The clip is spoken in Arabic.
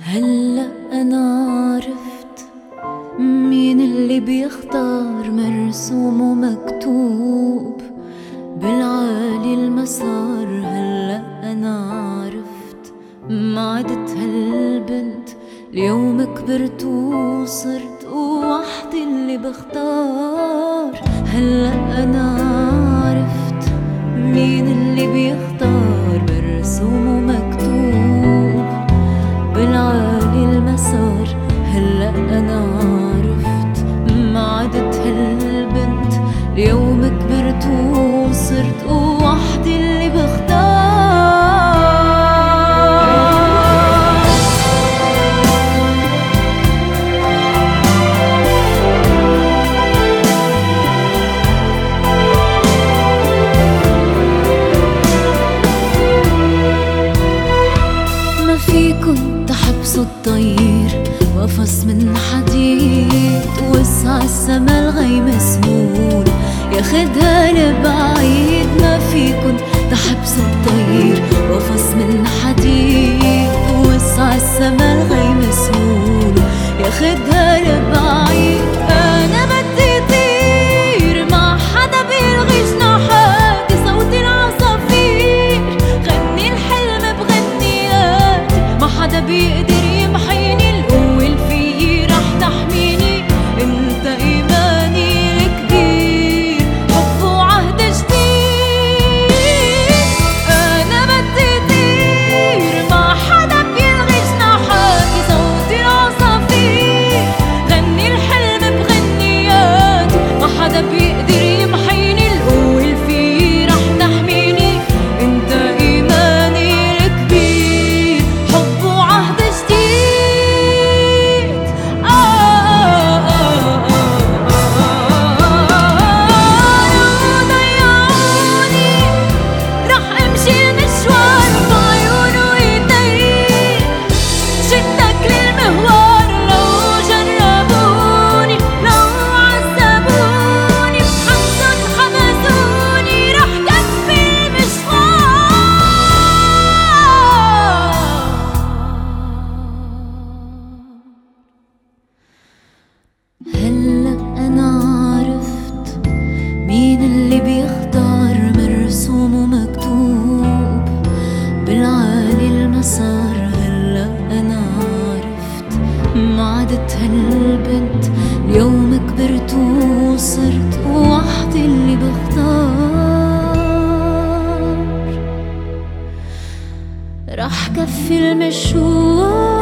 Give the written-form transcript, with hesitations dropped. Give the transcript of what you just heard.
هلأ أنا عرفت مين اللي بيختار مرسوم ومكتوب بالعالي المسار. هلأ أنا عرفت ما عدت هالبنت، اليوم كبرت وصرت وحدي اللي بختار. هلأ أنا عرفت مين اللي بيختار مرسوم ومكتوب بالعالي المسار. هلأ أنا عرفت ما عدت هالبنت، اليوم كبرت وصرت وحدي اللي بختار. ما فيكن تحبسوا الطير وقفص من حديد، وسع السما الغيم سهول ياخدها لبعيد. ما فيكن تحبسوا الطير وقفص من حديد، وسع السما الغيم سهول ياخدها لبعيد. أنا بدي طير ما حدا بيلغي جناحاتي، صوت العصافير غني الحلم بغنياتي. ما حدا بيقدر يمحيني، القوة اللي فيي رح تحميني. انت ايماني الكبير، حب وعهد جديد. انا بدي طير ما حدا بيلغي جناحاتي، صوت العصافير غني الحلم بغنياتي. ما حدا بيقدر يمحيني، القوة اللي فيي رح تحميني. انت ايماني الكبير، حب وعهد جديد. لو ضيعوني رح امشي المشوار بعيونه ايدي، شدك للمهوار. لو جربوني لو عذبوني بحبسن حبسوني، رح كفي المشوار. هلأ أنا عرفت مين اللي بيختار مرسوم ومكتوب بالعالي المسار. هلأ أنا عرفت ما عدت هالبنت، اليوم كبرت وصرت وحدي اللي بختار. رح كفي المشوار.